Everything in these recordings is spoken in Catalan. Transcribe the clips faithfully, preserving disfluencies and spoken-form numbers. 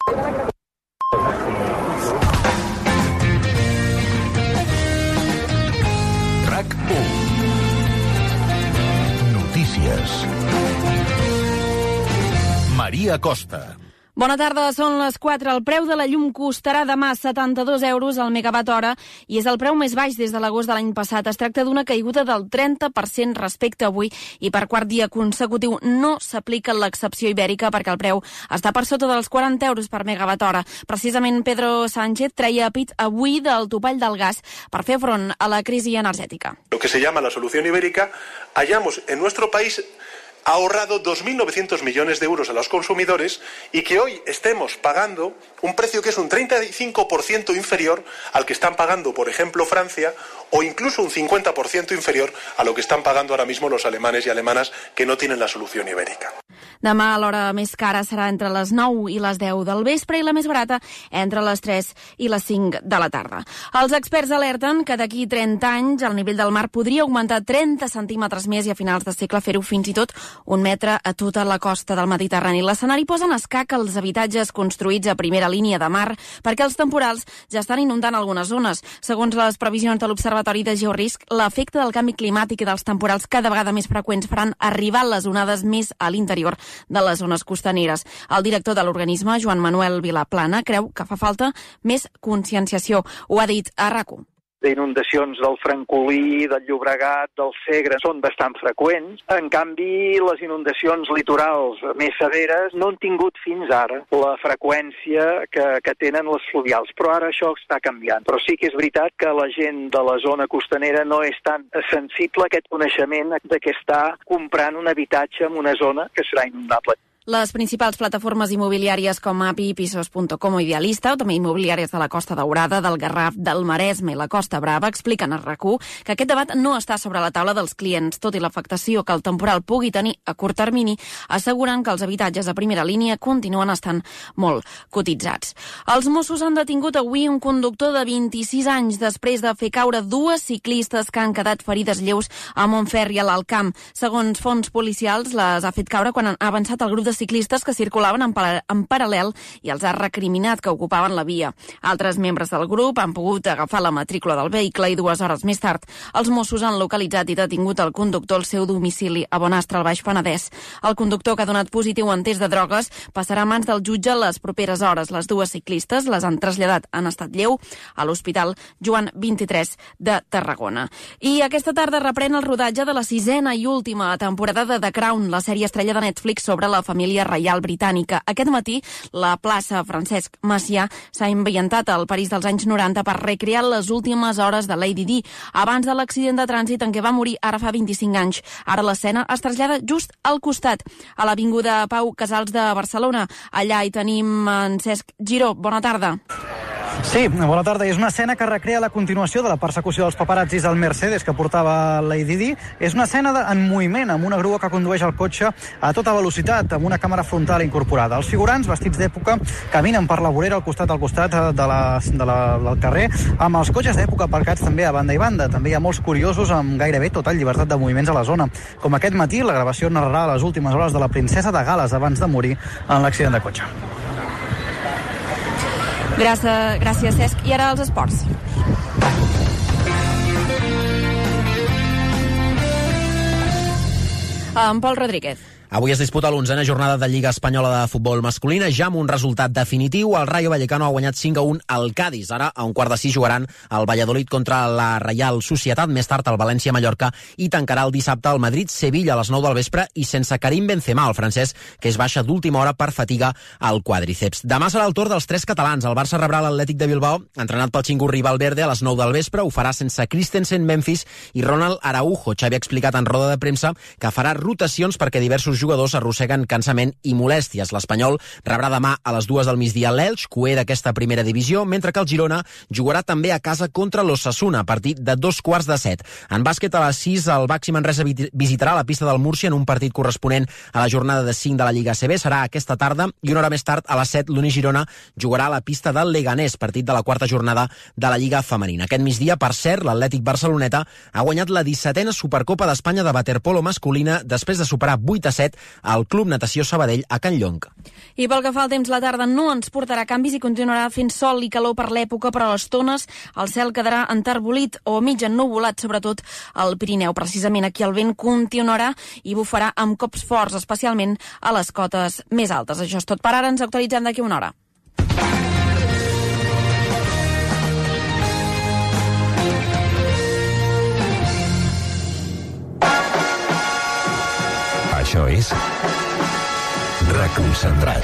RAC u. Notícies. Maria Costa. Bona tarda, són les quatre. El preu de la llum costarà demà setanta-dos euros al megawatt hora i és el preu més baix des de l'agost de l'any passat. Es tracta d'una caiguda del trenta per cent respecte a avui i per quart dia consecutiu no s'aplica l'excepció ibèrica perquè el preu està per sota dels quaranta euros per megawatt hora. Precisament Pedro Sánchez treia a pit avui del topall del gas per fer front a la crisi energètica. Lo que se llama la solución ibérica, hallamos en nuestro país ha ahorrado dos mil novecientos millones de euros a los consumidores y que hoy estemos pagando un precio que es un treinta y cinco por ciento inferior al que están pagando, por ejemplo, Francia, o incluso un cincuenta por ciento inferior a lo que están pagando ahora mismo los alemanes y alemanas que no tienen la solución ibérica. Demà l'hora més cara serà entre les nou i les deu del vespre i la més barata entre les tres i les cinc de la tarda. Els experts alerten que d'aquí trenta anys el nivell del mar podria augmentar trenta centímetres més i a finals de segle fer-ho fins i tot un metre a tota la costa del Mediterrani. L'escenari posa en escac els habitatges construïts a primera línia de mar perquè els temporals ja estan inundant algunes zones. Segons les previsions de l'Observatori de Georisc, l'efecte del canvi climàtic i dels temporals cada vegada més freqüents faran arribar les onades més a l'interior de les zones costaneres. El director de l'organisme, Joan Manuel Vilaplana, creu que fa falta més conscienciació. Ho ha dit a RAC u. Inundacions del Francolí, del Llobregat, del Segre són bastant freqüents. En canvi, les inundacions litorals més severes no han tingut fins ara la freqüència que, que tenen les fluvials. Però ara això està canviant. Però sí que és veritat que la gent de la zona costanera no és tan sensible a aquest coneixement de que està comprant un habitatge en una zona que serà inundable. Les principals plataformes immobiliàries com A P I, Pisos punt com o Idealista, o també immobiliàries de la Costa Daurada, del Garraf, del Maresme i la Costa Brava, expliquen a RAC u que aquest debat no està sobre la taula dels clients, tot i l'afectació que el temporal pugui tenir a curt termini, asseguren que els habitatges a primera línia continuen estant molt cotitzats. Els Mossos han detingut avui un conductor de vint-i-sis anys després de fer caure dues ciclistes que han quedat ferides lleus a Montferri, a l'Alt Camp. Segons fonts policials, les ha fet caure quan ha avançat el grup de ciclistes que circulaven en, para en paral·lel i els ha recriminat que ocupaven la via. Altres membres del grup han pogut agafar la matrícula del vehicle i dues hores més tard els Mossos han localitzat i detingut el conductor al seu domicili a Bonastre, al Baix Penedès. El conductor, que ha donat positiu en test de drogues, passarà a mans del jutge les properes hores. Les dues ciclistes les han traslladat en estat lleu a l'Hospital Joan vint-i-tres de Tarragona. I aquesta tarda reprèn el rodatge de la sisena i última temporada de The Crown, la sèrie estrella de Netflix sobre la família reial britànica. Aquest matí, la plaça Francesc Macià s'ha ambientat al París dels anys noranta per recrear les últimes hores de Lady Di, abans de l'accident de trànsit en què va morir ara fa vint-i-cinc anys. Ara l'escena es trasllada just al costat, a l'Avinguda Pau Casals de Barcelona. Allà hi tenim en Cesc Giró. Bona tarda. Sí, bona tarda. És una escena que recrea la continuació de la persecució dels paparazzis al Mercedes que portava Lady Di. És una escena de, en moviment, amb una grua que condueix el cotxe a tota velocitat, amb una càmera frontal incorporada. Els figurants, vestits d'època, caminen per la vorera al costat al costat de la, de la, del carrer, amb els cotxes d'època aparcats també a banda i banda. També hi ha molts curiosos amb gairebé total llibertat de moviments a la zona. Com aquest matí, la gravació narrarà les últimes hores de la princesa de Gal·les abans de morir en l'accident de cotxe. Gràcies, gràcies, Cesc. I ara els esports. En Pol Rodríguez. Avui es disputa l'onzena jornada de Lliga Espanyola de Futbol Masculina, ja amb un resultat definitiu. El Rayo Vallecano ha guanyat cinc a un al Cádiz. Ara, a un quart de sis, jugaran el Valladolid contra la Reial Societat. Més tard, el València-Mallorca, i tancarà el dissabte el Madrid-Sevilla a les nou del vespre i sense Karim Benzema, el francès, que és baixa d'última hora per fatiga al quàdriceps. Demà serà el torn dels tres catalans. El Barça rebrà l'Atlètic de Bilbao, entrenat pel xingurri Valverde, a les nou del vespre. Ho farà sense Christensen, Memphis i Ronald Araujo. Xavi ha explicat en roda de premsa que farà rotacions perquè diversos jugadors arrosseguen cansament i molèsties. L'Espanyol rebrà demà a les dues del migdia l'Elx, cuer d'aquesta primera divisió, mentre que el Girona jugarà també a casa contra l'Osasuna, a partir de dos quarts de set. En bàsquet, a les sis, el Baxi Manresa visitarà la pista del Múrcia en un partit corresponent a la jornada de cinc de la Lliga A C B. Serà aquesta tarda, i una hora més tard, a les set, l'Uni Girona jugarà a la pista del Leganés, partit de la quarta jornada de la Lliga Femenina. Aquest migdia, per cert, l'Atlètic Barceloneta ha guanyat la dissetena Supercopa d'Espanya de waterpolo masculina després de superar vuit a set fet al Club Natació Sabadell a Can Llonc. I pel que fa al temps, la tarda no ens portarà canvis i continuarà fent sol i calor per l'època, però a les tones el cel quedarà enterbolit o mig ennuvolat, sobretot al Pirineu. Precisament aquí el vent continuarà i bufarà amb cops forts, especialment a les cotes més altes. Això és tot per ara, ens actualitzem d'aquí una hora. Això és Reconcentrat.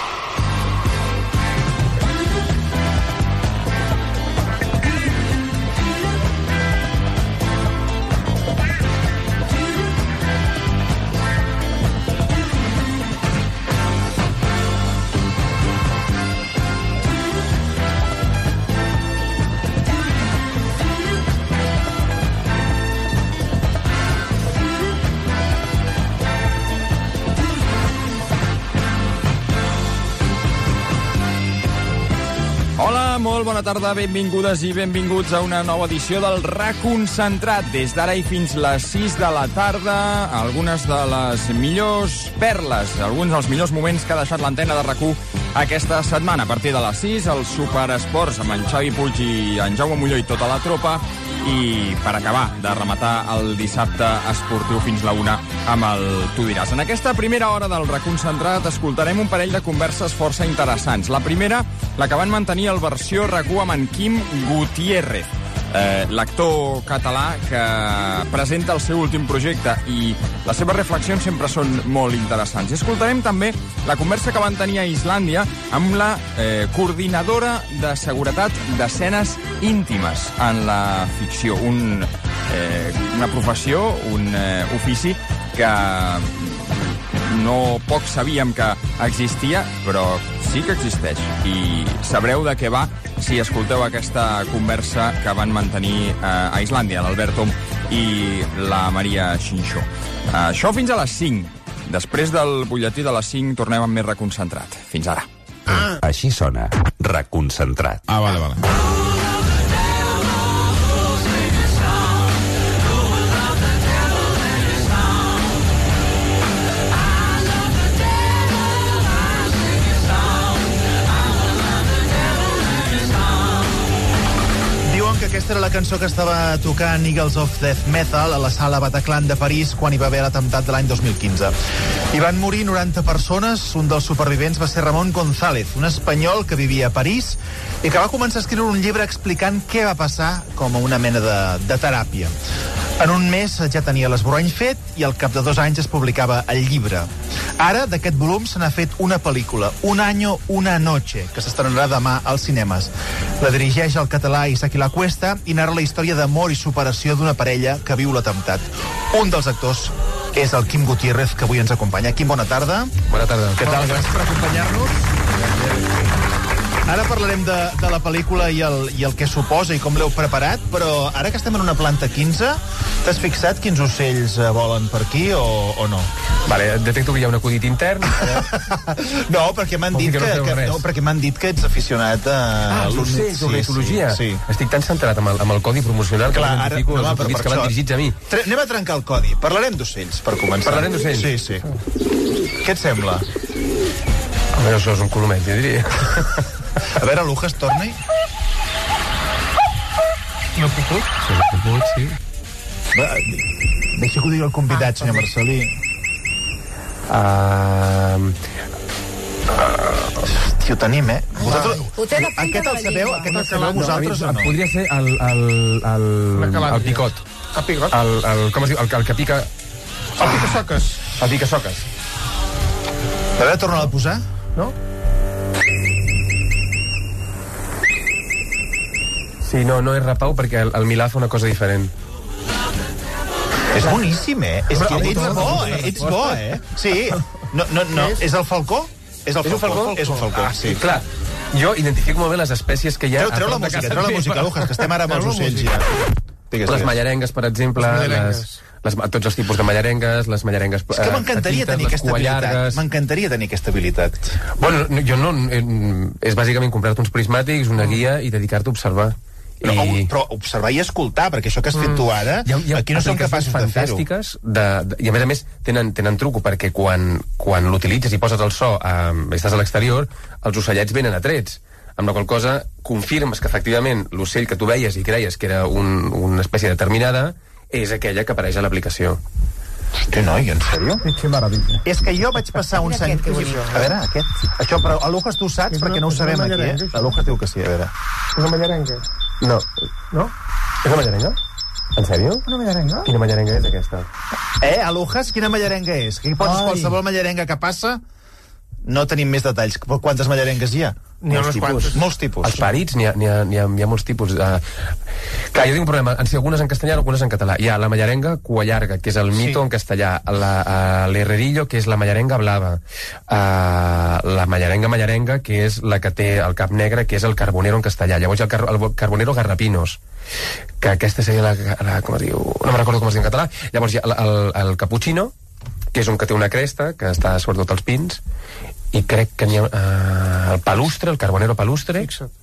Hola, molt bona tarda, benvingudes i benvinguts a una nova edició del Reconcentrat. Des d'ara i fins les sis de la tarda, algunes de les millors perles, alguns dels millors moments que ha deixat l'antena de RAC u aquesta setmana. A partir de les sis, el Superesports amb en Xavi Puig i en Jaume Molló i tota la tropa. I per acabar de rematar el dissabte esportiu fins la una amb el Tu diràs. En aquesta primera hora del Reconcentrat escoltarem un parell de converses força interessants. La primera, la que van mantenir el versió RAC u amb en Quim Gutiérrez, eh, l'actor català que presenta el seu últim projecte, i les seves reflexions sempre són molt interessants. I escoltarem també la conversa que van tenir a Islàndia amb la eh, coordinadora de seguretat d'escenes íntimes en la ficció. Un, eh, una professió, un eh, ofici que no poc sabíem que existia, però sí que existeix. I sabreu de què va si escolteu aquesta conversa que van mantenir eh, a Islàndia, l'Albert Tom i la Maria Xinxó. Eh, això fins a les cinc. Després del butlletí de les cinc tornem amb més Reconcentrat. Fins ara. Ah. Així sona Reconcentrat. Ah, vale, vale. Aquesta era la cançó que estava tocant Eagles of Death Metal a la sala Bataclan de París quan hi va haver l'atemptat de l'any dos mil quinze. Hi van morir noranta persones. Un dels supervivents va ser Ramon González, un espanyol que vivia a París i que va començar a escriure un llibre explicant què va passar com a una mena de, de teràpia. En un mes ja tenia l'esborrany fet i al cap de dos anys es publicava el llibre. Ara, d'aquest volum se n'ha fet una pel·lícula, Un año, una noche, que s'estrenarà demà als cinemes. La dirigeix el català Isaki Lacuesta i narra la història d'amor i superació d'una parella que viu l'atemptat. Un dels actors és el Quim Gutiérrez, que avui ens acompanya. Quim, bona tarda. Bona tarda. Què tal? Gràcies per acompanyar-nos. Ara parlarem de, de la pel·lícula i el, i el que suposa i com l'heu preparat, però ara que estem en una planta quinze, t'has fixat quins ocells volen per aquí o, o no? Vale, detecto que hi ha un acudit intern. No, perquè m'han dit que, que, que, no, perquè m'han dit que ets aficionat a... Ah, els ocells, sí, l'ornitologia. Sí, sí. Estic tan centrat amb el, amb el codi promocional que m'identifico els acudits que van dirigits a mi. Tre anem a trencar el codi. Parlarem d'ocells, per començar. Parlarem d'ocells? Sí, sí. Què et sembla? A veure, això és un colomet, jo diria. A veure, Lujas, torna-hi. I el puput? Sí, el puput, sí. Va, deixa que ho digui el convidat, senyor Marcelí. Uh, Hòstia, ho tenim, eh? Vosaltres... Ho té la punta Aquest el sabeu? Aquest el sabeu vosaltres no, o no? Podria ser el, el, el, el picot. El picot? El, el, com es diu? El, el que pica... El pica-soques. El pica-soques. A veure, torna-la a posar. No? Sí, no, no és rapau perquè el, el Milà fa una cosa diferent. És boníssim, eh? És que ets bo, eh? Ets bo, eh? Sí. No, no, no. És el falcó? És el falcó? És un falcó, sí. Clar, jo identifico molt bé les espècies que hi ha... Treu, treu la música, treu la música, Lujas, que estem ara amb els ocells ja. Les mallarengues, per exemple, les, les, tots els tipus de mallarengues, les mallarengues... És que m'encantaria tenir aquesta habilitat. M'encantaria tenir aquesta habilitat. Bueno, jo no... És bàsicament comprar-te uns prismàtics, una guia i dedicar-te a observar. Però, I... però observar i escoltar, perquè això que has fet tu ara, hi ha, hi ha aquí no som capaços de fer-ho. De, de, I a més a més tenen, tenen truco, perquè quan, quan l'utilitzes i poses el so, eh, estàs a l'exterior, els ocellets venen atrets, amb la qual cosa confirmes que efectivament l'ocell que tu veies i creies que era un, una espècie determinada és aquella que apareix a l'aplicació. Hosti, noi, en sèrio? Que meravella. És que jo vaig passar uns anys... A veure, aquest. Això, però a l'Ujas tu saps, perquè no ho sabem aquí, eh? A l'Ujas diu que sí, a veure. És una mallarenga. No. No? És una mallarenga? En sèrio? Una mallarenga? Quina mallarenga és aquesta? Eh, a l'Ujas, quina mallarenga és? Que hi poses qualsevol mallarenga que passa? No tenim més detalls. Quantes mallarengues hi ha? N'hi ha unes quantes. Molts tipus. Els parits, n'hi ha, n'hi ha, n'hi ha, n'hi ha molts tipus. Uh, clar, jo tinc un problema. En si algunes en castellà, algunes en català. Hi ha la mallarenga cua llarga, que és el mito sí. en castellà. La, uh, l'herrerillo, que és la mallarenga blava. Uh, la mallarenga mallarenga, que és la que té el cap negre, que és el carbonero en castellà. Llavors hi ha el, car el carbonero garrapinos, que aquesta seria la, la... com es diu? No me'n recordo com es diu en català. Llavors hi ha el, el, el cappuccino, que és un que té una cresta, que està sobretot als pins, i crec que n'hi ha uh, el palustre, el carbonero palustre. Fixa't.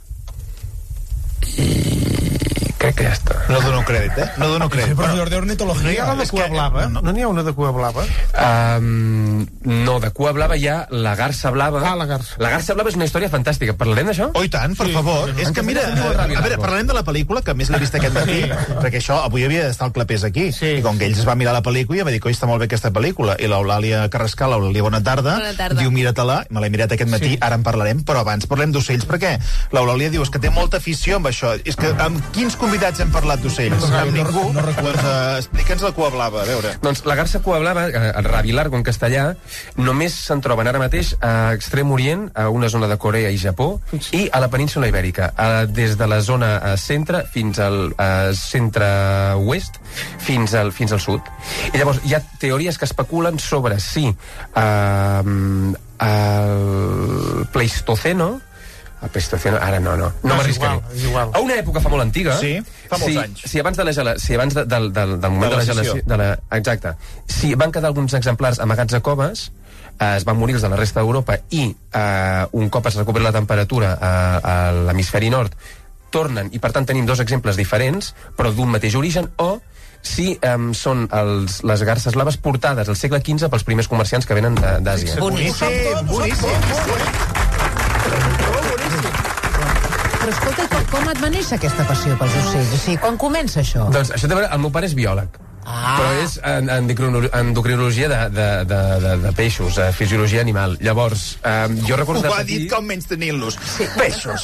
I crec que ja està. No dono crèdit, eh? No dono crèdit. Però però d'ornitologia. No hi ha una de cua blava? No, no n'hi ha una de cua blava? Um, no, de cua blava hi ha la garça blava. Ah, la garça. La garça blava és una història fantàstica. Parlarem d'això? Oh, i tant, per sí, favor. Sí, és que mira, a, a veure, parlarem de la pel·lícula, que a més l'he vist aquest matí, sí. perquè això avui havia d'estar el Clapés aquí. Sí. I com que ells es va mirar la pel·lícula i va dir, coi, està molt bé aquesta pel·lícula. I l'Eulàlia Carrascal, l'Eulàlia, bona tarda, bona tarda. Diu, mira-te-la, me l'he mirat aquest matí, sí. ara en parlarem, però abans parlem d'ocells, perquè l'Eulàlia diu, és que té molta afició amb això. És que amb quins convidats hem parlat d'ocells? No, amb ningú. No, no doncs uh, explica'ns la cua blava, a veure. Doncs la garça cua blava, eh, el rabilargo en castellà, només se'n troben ara mateix a Extrem Orient, a una zona de Corea i Japó, i a la península Ibèrica, eh, des de la zona eh, centre fins al eh, centre-oest, fins al, fins al sud. I llavors hi ha teories que especulen sobre si eh, el Pleistoceno, el Pleistoceno, ara no, no. No, no m'arriscaré. A una època fa molt antiga... Sí, fa molts si, anys. Si abans, de la gela, si abans de, del, del, del moment de la, de la gelació... De la, exacte. Si van quedar alguns exemplars amagats a coves, eh, es van morir els de la resta d'Europa i eh, un cop es recupera la temperatura eh, a l'hemisferi nord, tornen, i per tant tenim dos exemples diferents, però d'un mateix origen, o si um, són els, les garces blaves portades al segle quinze pels primers comerciants que venen d'Àsia. Boníssim, boníssim. Però escolta, com, com et va néixer aquesta passió pels ocells? O sigui, quan comença això? Doncs això té a veure, el meu pare és biòleg. Ah. Però és en, en endocrinologia de, de, de, de, de peixos, eh, fisiologia animal. Llavors, eh, jo recordo... Ho ha dit com menys tenint-los. Sí. Peixos.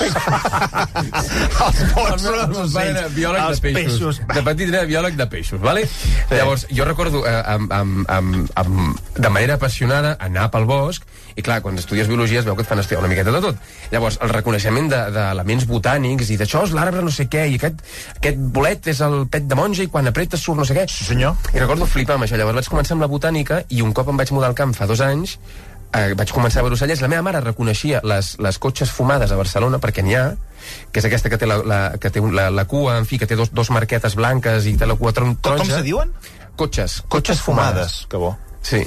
Els pots són els ocells. Biòleg els de peixos. peixos. De petit era biòleg de peixos, vale? Sí. Llavors, jo recordo eh, amb, amb, amb, amb, de manera apassionada anar pel bosc, i clar, quan estudies biologia es veu que et fan estudiar una miqueta de tot. Llavors, el reconeixement d'elements botànics i d'això és l'arbre no sé què, i aquest, aquest bolet és el pet de monja i quan apretes surt no sé què. Sí, senyor. I recordo flipar amb això. Llavors vaig començar amb la botànica i un cop em vaig mudar al camp fa dos anys eh, vaig començar a veure ocellets. La meva mare reconeixia les, les cotxes fumades a Barcelona, perquè n'hi ha, que és aquesta que té la, la, que té la, la cua, en fi, que té dos, dos marquetes blanques i té la cua taronja. Com, com se diuen? Cotxes. Cotxes fumades. fumades. Que bo. Sí.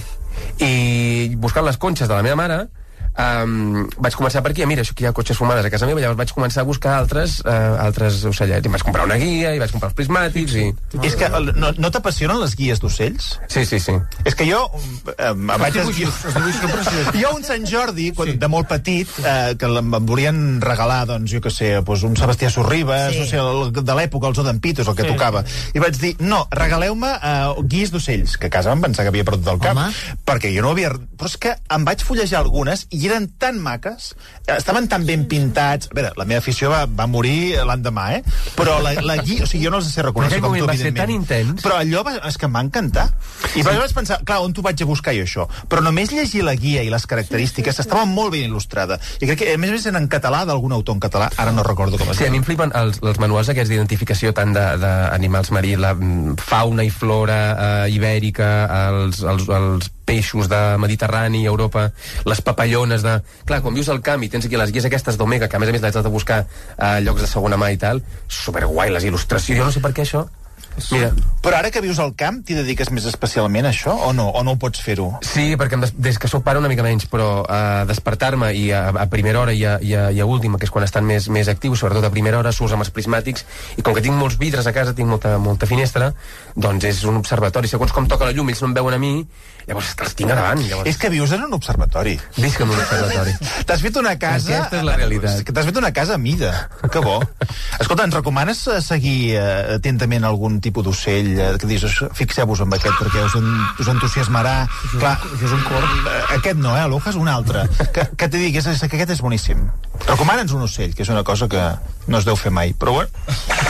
I buscant les conxes de la meva mare, um, vaig començar per aquí, mira, això aquí hi ha cotxes fumades a casa meva, llavors vaig començar a buscar altres, uh, altres ocellets, i vaig comprar una guia, i vaig comprar els prismàtics, i... És que no, no t'apassionen les guies d'ocells? Sí, sí, sí. És que jo... Eh, vaig es... Jo un Sant Jordi, quan, sí. de molt petit, eh, que em volien regalar, doncs, jo què sé, doncs, un Sebastià Sorribes, sí. no sé, el, de l'època, els Odempitos, el que sí. tocava. I vaig dir, no, regaleu-me eh, guies d'ocells, que a casa vam pensar que havia perdut el cap, Home. perquè jo no havia... Però és que em vaig fullejar algunes i eren tan maques, estaven tan ben pintats. A veure, la meva afició va, va morir l'endemà, eh? Però la, la guia, o sigui, jo no els sé reconèixer com tu, va ser tan intens. Però allò va, és que em va encantar. I sí. vaig pensar, clar, on t'ho vaig a buscar jo això? Però només llegir la guia i les característiques estava molt ben il·lustrada. I crec que, a més a més, en català, d'algun autor en català, ara no recordo com es diu. Sí, a mi em flipen els, els manuals aquests d'identificació tant d'animals marins, la fauna i flora eh, ibèrica, els, els, els peixos de Mediterrani, Europa, les papallones de... Clar, quan vius al camp i tens aquí les guies aquestes d'Omega, que a més a més l'has de buscar a llocs de segona mà i tal, superguai, les il·lustracions. Jo no sé per què això, Mira. Però ara que vius al camp, t'hi dediques més especialment a això, o no? O no ho pots fer-ho? Sí, perquè des, des que soc pare una mica menys, però a despertar-me i a, a primera hora i a, i, a, i a última, que és quan estan més, més actius, sobretot a primera hora, surts amb els prismàtics, i com que tinc molts vidres a casa, tinc molta, molta finestra, doncs és un observatori. Segons com toca la llum, ells no em veuen a mi, llavors els tinc a davant. Llavors... És que vius en un observatori. Visc en un observatori. T'has fet una casa... Aquesta és la realitat. T'has fet una casa a mida. Que bo. Escolta, ens recomanes seguir uh, atentament algun tipus d'ocell uh, que dius, fixeu-vos amb aquest perquè us, en, us entusiasmarà. Clar, és un corb. Uh, aquest no, eh? L'Oja és un altre. Que, que t'hi diguis que aquest és boníssim. Recomana'ns un ocell, que és una cosa que no es deu fer mai. Però bueno...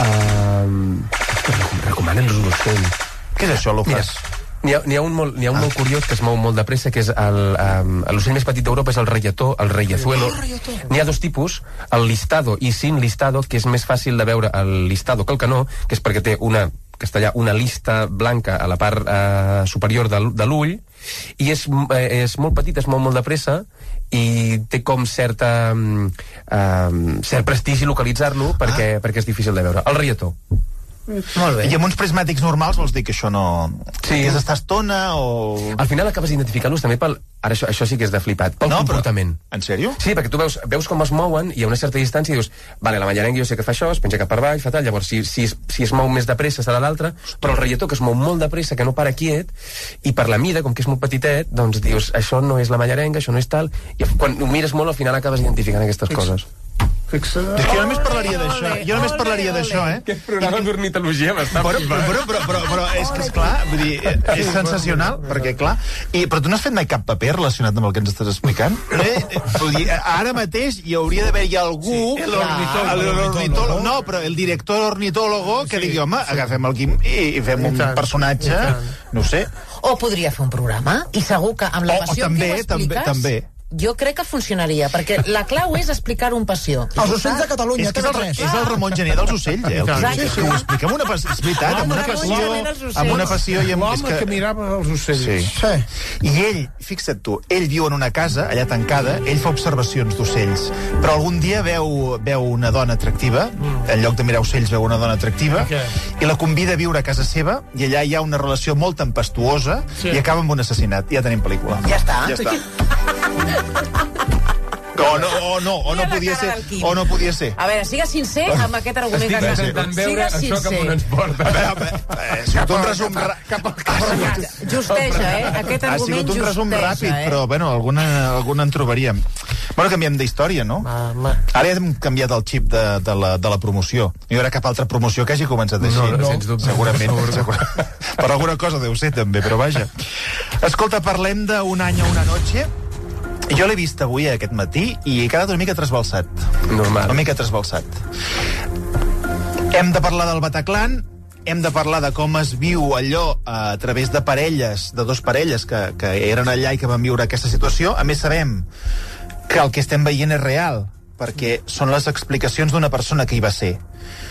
Um, recomana'ns un ocell. Què és això, l'Ojas? N'hi ha, ha un, molt, ha un ah. molt curiós que es mou molt de pressa, que és um, l'ocell més petit d'Europa, és el reietó, el reiezuelo. N'hi ha dos tipus, el listado i sin listado, que és més fàcil de veure el listado que el canó, que és perquè té una, castellà, una lista blanca a la part uh, superior de, de l'ull, i és, eh, és molt petit, es mou molt de pressa, i té com certa um, cert prestigi localitzar-lo perquè, ah. perquè és difícil de veure. El reietó. Molt bé. I amb uns prismàtics normals vols dir que això no... Sí. Que és estar estona o... Al final acabes identificant-los també pel... Ara, això, això sí que és de flipat. Pel no, comportament. Però... En sèrio? Sí, perquè tu veus, veus com es mouen i a una certa distància dius, vale, la mallarenga jo sé que fa això, es penja cap per baix, fa tal, llavors si, si, si es mou més de pressa serà l'altre, però el reietó que es mou molt de pressa, que no para quiet, i per la mida, com que és molt petitet, doncs dius, això no és la mallarenga, això no és tal, i quan ho mires molt al final acabes identificant aquestes coses. Fixa. És que jo només parlaria d'això. Jo només parlaria d'això, eh? Aquest programa d'ornitologia m'està però, però, però, però, però, però és que, esclar, vull dir, és sensacional, perquè, clar... I, però tu no has fet mai cap paper relacionat amb el que ens estàs explicant? Eh? Vull dir, ara mateix hi hauria d'haver-hi algú... Sí, l'ornitólogo. No, però el director ornitólogo que sí, digui, home, sí. agafem el Quim i, i fem un tant, personatge... No sé. O podria fer un programa, i segur que amb la passió també, que ho expliques... També, també. Jo crec que funcionaria, perquè la clau és explicar un passió. Els ocells de Catalunya, és, que és, el, és el Ramon Gené dels ocells, eh? El que, sí, sí. que ho explica amb una passió, és veritat, amb una passió, amb una passió i amb... L'home que... que mirava els ocells. Sí. sí. I ell, fixa't tu, ell viu en una casa, allà tancada, ell fa observacions d'ocells, però algun dia veu, veu una dona atractiva, mm. en lloc de mirar ocells veu una dona atractiva, okay. i la convida a viure a casa seva, i allà hi ha una relació molt tempestuosa, sí. i acaba amb un assassinat. Ja tenim pel·lícula. Ja està. Ja està. O no, o no, o no podia ser, o no podia ser. A veure, siga sincer amb aquest argument que acabes. Estic veure això que on ens porta. Ha sigut un resum ràpid. Justeja, eh? Aquest argument justeja. Ha sigut un resum ràpid, però, bueno, alguna, alguna en trobaríem. Bueno, canviem d'història, no? Ara ja hem canviat el xip de, de, la, de la promoció. No hi haurà cap altra promoció que hagi començat així. No, no, sens dubte. Segurament. segurament. Per alguna cosa deu ser, també, però vaja. Escolta, parlem d'un any a una noche. Jo l'he vist avui, aquest matí, i he quedat una mica trasbalsat. Normal. Una mica trasbalsat. Hem de parlar del Bataclan, hem de parlar de com es viu allò a través de parelles, de dos parelles que, que eren allà i que van viure aquesta situació. A més, sabem que el que estem veient és real, perquè són les explicacions d'una persona que hi va ser.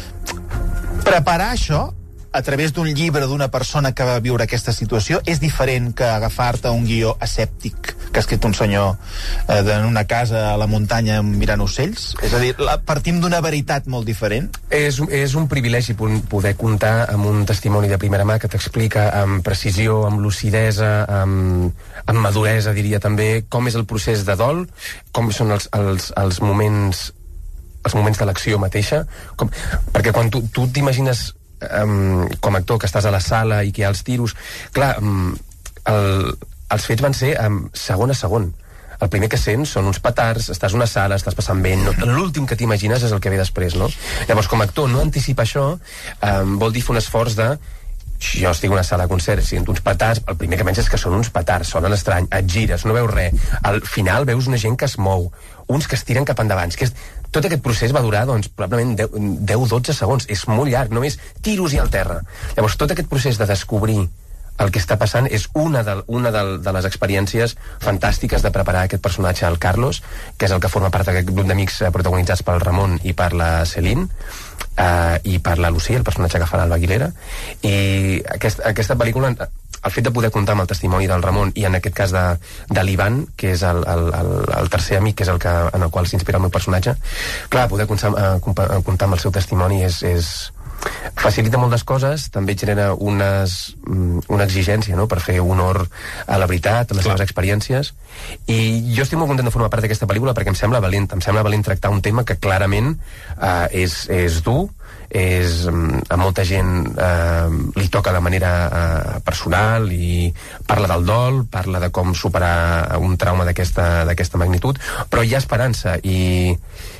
Preparar això a través d'un llibre d'una persona que va viure aquesta situació és diferent que agafar-te un guió asèptic que ha escrit un senyor eh, en una casa a la muntanya mirant ocells. És a dir, la, partim d'una veritat molt diferent. És, és un privilegi poder comptar amb un testimoni de primera mà que t'explica amb precisió, amb lucidesa, amb, amb maduresa, diria també, com és el procés de dol, com són els, els, els moments els moments de l'acció mateixa, com, perquè quan tu, tu t'imagines Um, com a actor que estàs a la sala i que hi ha els tiros, clar, um, el, els fets van ser um, segon a segon. El primer que sents són uns petards, estàs a una sala, estàs passant bé, no, l'últim que t'imagines és el que ve després, no? Llavors, com a actor, no anticipar això um, vol dir fer un esforç de jo estic en una sala de concert, sento uns petards, el primer que penses és que són uns petards, sonen estrany, et gires, no veus res, al final veus una gent que es mou, uns que es tiren cap endavant, que és, tot aquest procés va durar, doncs, probablement deu a dotze segons, és molt llarg, només tiros i al terra. Llavors, tot aquest procés de descobrir el que està passant és una de, una de, de les experiències fantàstiques de preparar aquest personatge, el Carlos, que és el que forma part d'aquest grup d'amics protagonitzats pel Ramon i per la Celine, uh, i per la Lucía, el personatge que fa l'Alba Aguilera, i aquest, aquesta pel·lícula, el fet de poder comptar amb el testimoni del Ramon i en aquest cas de, de l'Ivan, que és el, el, el, el tercer amic, que és el que, en el qual s'inspira el meu personatge, clar, poder comptar, uh, comptar amb el seu testimoni és, és, facilita moltes coses, també genera unes, una exigència, no?, per fer honor a la veritat, a les seves experiències, i jo estic molt content de formar part d'aquesta pel·lícula perquè em sembla valent, em sembla valent tractar un tema que clarament eh, és, és dur, és, a molta gent eh, li toca de manera eh, personal, i parla del dol, parla de com superar un trauma d'aquesta d'aquesta magnitud, però hi ha esperança, i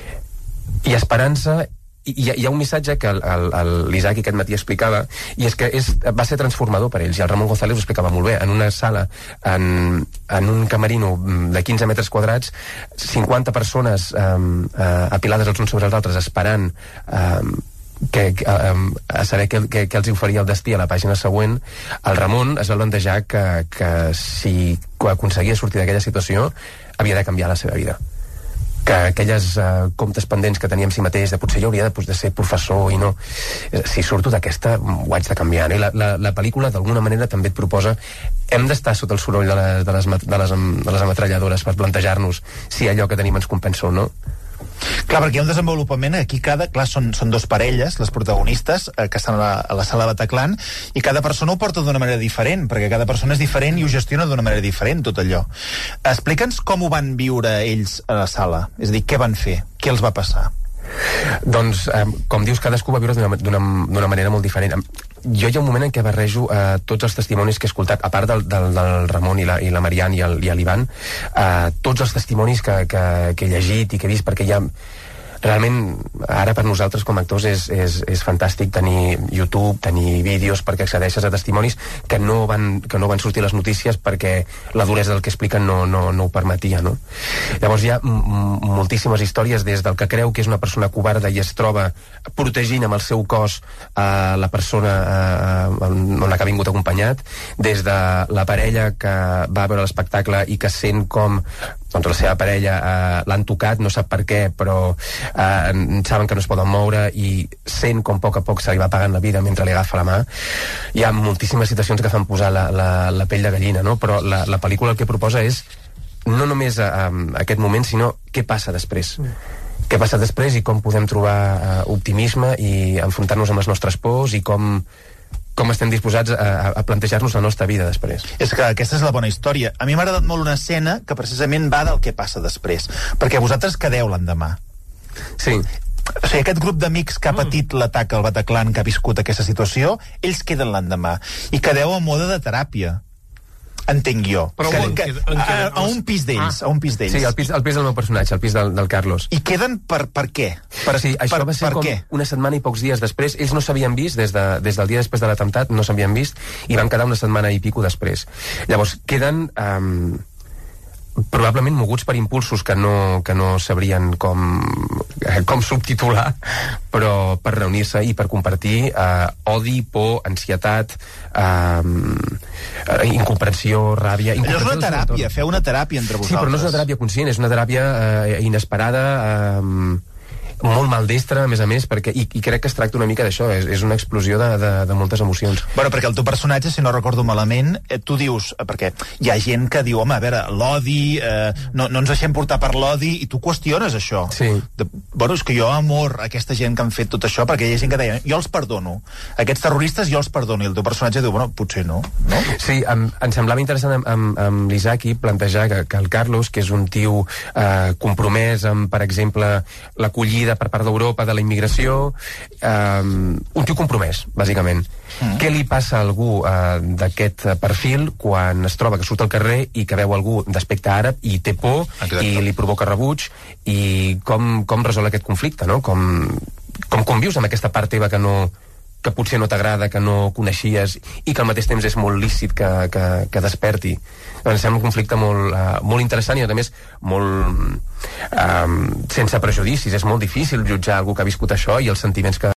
hi ha esperança. Hi ha, hi ha un missatge que l'Isaac aquest matí explicava, i és que és, va ser transformador per ells, i el Ramon González ho explicava molt bé. En una sala, en, en un camerino de quinze metres quadrats, cinquanta persones um, uh, apilades els uns sobre els altres, esperant um, que, que, um, a saber què, què, què els oferia el destí a la pàgina següent. El Ramon es va plantejar que, que si aconseguia sortir d'aquella situació havia de canviar la seva vida, que aquelles uh, comptes pendents que tenia amb si mateix, de potser jo hauria de, pues, de ser professor i no, si surto d'aquesta ho haig de canviar, no? I la, la, la pel·lícula d'alguna manera també et proposa, hem d'estar sota el soroll de les, de les, de les, de les ametralladores per plantejar-nos si allò que tenim ens compensa o no. Clar, perquè hi ha un desenvolupament, aquí cada, clar, són, són dos parelles, les protagonistes, eh, que estan a la, a la sala Bataclan, i cada persona ho porta d'una manera diferent, perquè cada persona és diferent i ho gestiona d'una manera diferent, tot allò. Explica'ns com ho van viure ells a la sala, és a dir, què van fer, què els va passar? Doncs, eh, com dius, cadascú va viure d'una manera molt diferent. Jo hi ha un moment en què barrejo eh, tots els testimonis que he escoltat, a part del, del, del Ramon i la, i la Marian i l'Ivan, eh, tots els testimonis que, que, que he llegit i que he vist, perquè hi ha... Realment, ara per nosaltres com a actors és, és, és fantàstic tenir YouTube, tenir vídeos, perquè accedeixes a testimonis que no van, que no van sortir les notícies perquè la duresa del que expliquen no, no, no ho permetia, no? Llavors hi ha moltíssimes històries, des del que creu que és una persona covarda i es troba protegint amb el seu cos a la persona eh, on la que ha vingut acompanyat, des de la parella que va a veure l'espectacle i que sent com doncs la seva parella eh, l'han tocat, no sap per què, però eh, saben que no es poden moure, i sent com a poc a poc se li va apagant la vida mentre li agafa la mà. Hi ha moltíssimes situacions que fan posar la, la, la pell de gallina, no? Però la, la pel·lícula el que proposa és no només a, a, a aquest moment, sinó què passa després. Què passa després i com podem trobar uh, optimisme i enfrontar-nos amb les nostres pors, i com com estem disposats a, a plantejar-nos la nostra vida després. És que aquesta és la bona història. A mi m'ha agradat molt una escena que precisament va del que passa després, perquè vosaltres quedeu l'endemà. Sí. O sigui, aquest grup d'amics que ha patit l'atac al Bataclan, que ha viscut aquesta situació, ells queden l'endemà. I quedeu a mode de teràpia. Entenc jo. Però que, on que, queda, on a, queda? a un pis d'ells, ah. a un pis d'ells. Sí, el pis, el pis del meu personatge, el pis del, del Carlos. I queden per, per què? Per, sí, això per, va ser com què? una setmana i pocs dies després. Ells no s'havien vist, des, de, des del dia després de l'atemptat, no s'havien vist, i van quedar una setmana i pico després. Llavors, queden... Um, probablement moguts per impulsos que no, que no sabrien com, com subtitular, però per reunir-se i per compartir eh, odi, por, ansietat, eh, incomprensió, ràbia... Allò és una teràpia, feu una teràpia entre vosaltres. Sí, però no és una teràpia conscient, és una teràpia eh, inesperada, eh, molt maldestra, a més a més, perquè, i, i crec que es tracta una mica d'això, és, és una explosió de, de, de moltes emocions. Bueno, perquè el teu personatge, si no recordo malament, eh, tu dius, eh, perquè hi ha gent que diu, home, a veure, l'odi, eh, no, no ens deixem portar per l'odi, i tu qüestiones això. Sí. De, bueno, és que jo amor a aquesta gent que han fet tot això, perquè hi ha gent que deia, jo els perdono, aquests terroristes jo els perdono, i el teu personatge diu, bueno, potser no, no? Sí, em, em semblava interessant amb, amb, amb l'Isaki plantejar que, que el Carlos, que és un tio eh, compromès amb, per exemple, l'acollida per part d'Europa, de la immigració, eh, un tio compromès, bàsicament. Mm. Què li passa a algú eh, d'aquest perfil quan es troba que surt al carrer i que veu algú d'aspecte àrab i té por, exacte, i li provoca rebuig, i com, com resol aquest conflicte, no? Com, com convius amb aquesta part teva que no que potser no t'agrada, que no coneixies, i que al mateix temps és molt lícit que, que, que desperti. Em sembla un conflicte molt, uh, molt interessant, i a més molt um, sense prejudicis. És molt difícil jutjar algú que ha viscut això i els sentiments que